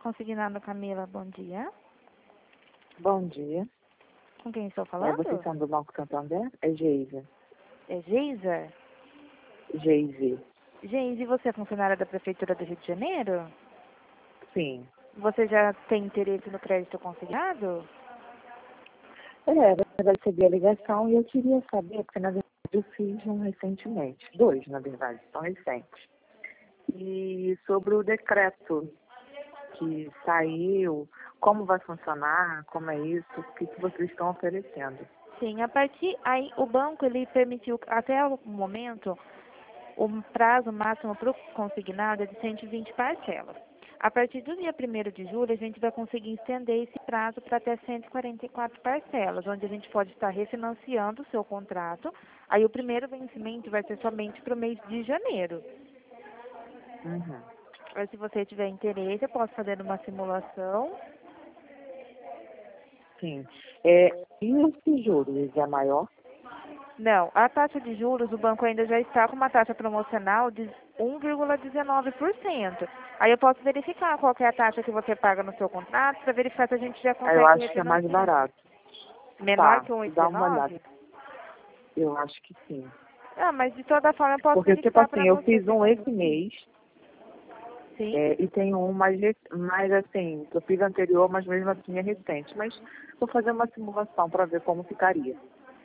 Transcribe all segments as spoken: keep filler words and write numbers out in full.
Consignado Camila, bom dia. Bom dia. Com quem estou É, falando? vocês são do Banco Santander? É Geisa. É Geisa? Geise. Geisa, e você é funcionária da Prefeitura do Rio de Janeiro? Sim. Você já tem interesse no crédito consignado? É, eu recebi a ligação e eu queria saber, porque na verdade eu fiz um recentemente. Dois, na verdade, são recentes. E sobre o decreto que saiu, como vai funcionar, como é isso, o que, que vocês estão oferecendo. Sim, a partir aí o banco ele permitiu até o momento o prazo máximo para o consignado é de cento e vinte parcelas. A partir do dia primeiro de julho, a gente vai conseguir estender esse prazo para até cento e quarenta e quatro parcelas, onde a gente pode estar refinanciando o seu contrato. Aí o primeiro vencimento vai ser somente para o mês de janeiro. Uhum. Aí, se você tiver interesse, eu posso fazer uma simulação. Sim. É, e esse juros é maior? Não, a taxa de juros, o banco ainda já está com uma taxa promocional de um vírgula dezenove por cento. Aí eu posso verificar qual que é a taxa que você paga no seu contrato, para verificar se a gente já Eu consegue acho que é mais refinanciar. barato. Menor Tá, que dá uma olhada. um vírgula dezenove? Eu acho que sim. Ah, mas de toda forma eu posso Porque, tipo verificar para assim, eu você. fiz um esse mês, Sim? é, e tem um mais, rec- mais assim, que eu fiz anterior, mas mesmo assim é recente. Mas vou fazer uma simulação para ver como ficaria.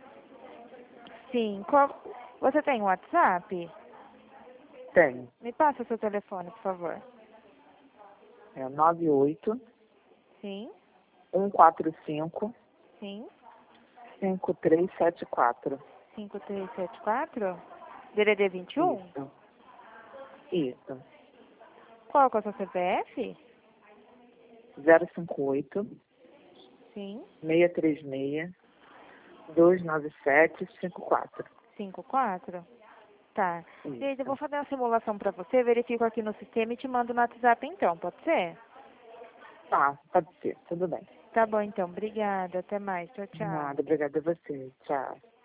Sim. Qual... Você tem WhatsApp? Tenho. Me passa o seu telefone, por favor. É nove oito Sim? um quatro cinco Sim? cinco três sete quatro. cinco três sete quatro? D D D vinte e um? Isso. Isso. Qual que é o seu C P F? zero cinco oito Sim? seis três seis dois nove sete cinco quatro. cinco quatro? Tá. Gente, eu vou Isso. fazer uma simulação para você, verifico aqui no sistema e te mando no WhatsApp então, pode ser? Tá, pode ser. Tudo bem. Tá bom então, obrigada, até mais, tchau, tchau. Nada, obrigada a você. Tchau.